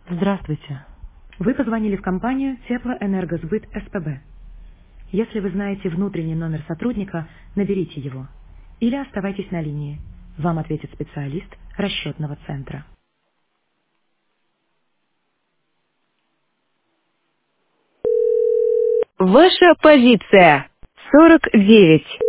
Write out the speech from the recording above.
Здравствуйте. Вы позвонили в компанию Теплоэнергосбыт СПБ. Если вы знаете внутренний номер сотрудника, наберите его. Или оставайтесь на линии. Вам ответит специалист расчетного центра. Ваша позиция 49.